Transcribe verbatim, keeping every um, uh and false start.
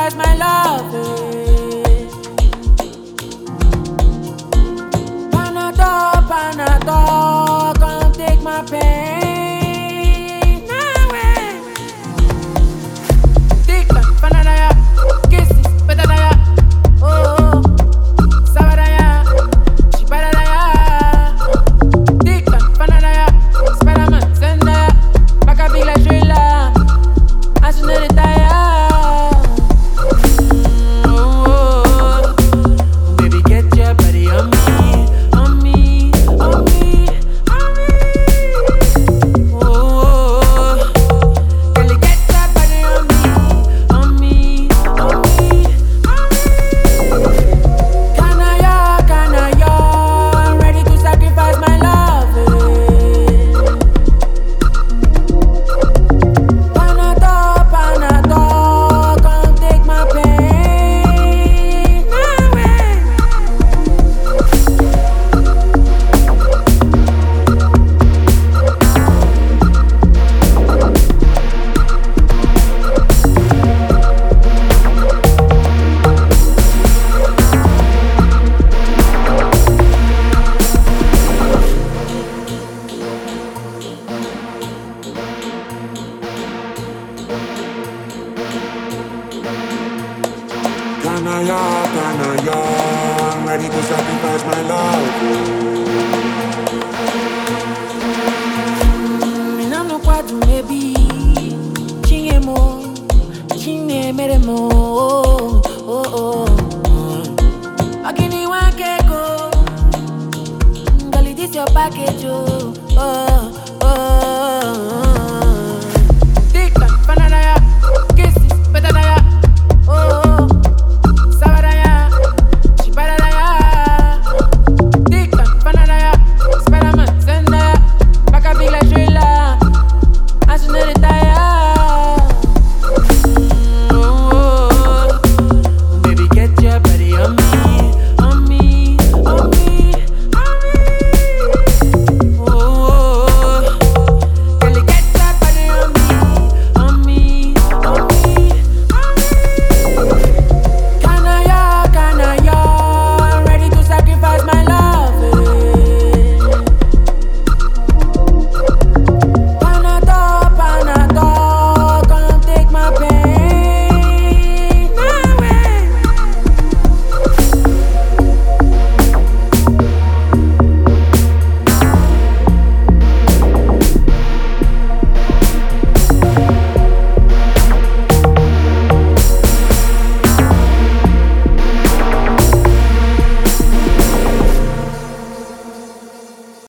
sacrifice my love. eh. Panadol, Panadol, come take my pain away. Tika, Panadaya, kisses, Petadaya, oh, Sabadaya, Chipadaya. Tika, Panadaya, Spiderman, Zendaya, Bakabila, Drilla, Asuna, Taya. Baby, get your body on me, on me, on me, on me. Oh, girl, you get your body on me, on me, on me, on me. Kanaya, Kanaya, I'm ready to sacrifice my love. eh. Panadol, Panadol, come take my pain away. Kanaya, Kanaya, I'm ready to sacrifice my love.